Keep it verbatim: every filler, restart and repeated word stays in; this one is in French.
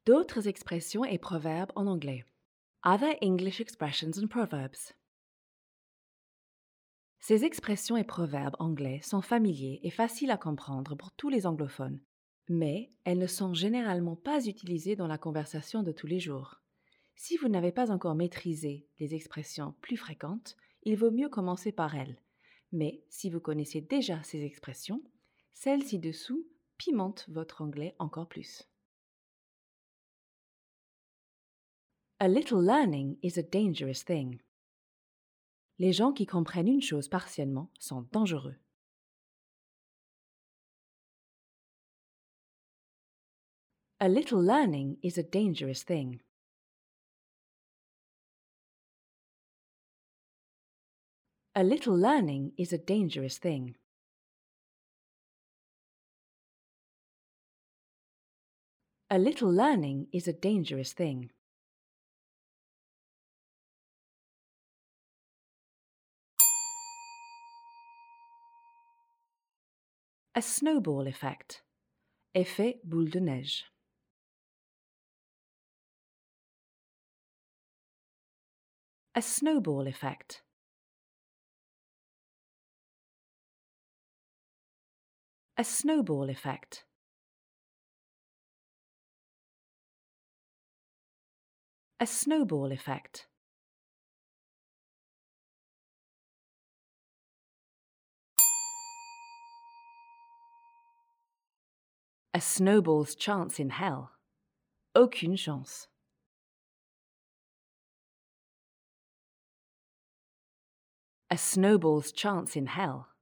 D'autres expressions et proverbes en anglais. Other English expressions and proverbs. Ces expressions et proverbes anglais sont familiers et faciles à comprendre pour tous les anglophones, mais elles ne sont généralement pas utilisées dans la conversation de tous les jours. Si vous n'avez pas encore maîtrisé les expressions plus fréquentes, il vaut mieux commencer par elles. Mais si vous connaissez déjà ces expressions, celles ci-dessous pimentent votre anglais encore plus. A little learning is a dangerous thing. Les gens qui comprennent une chose partiellement sont dangereux. A little learning is a dangerous thing. A little learning is a dangerous thing. A little learning is a dangerous thing. A snowball effect. Effet boule de neige. A snowball effect. A snowball effect. A snowball effect. A snowball's chance in hell. Aucune chance. A snowball's chance in hell.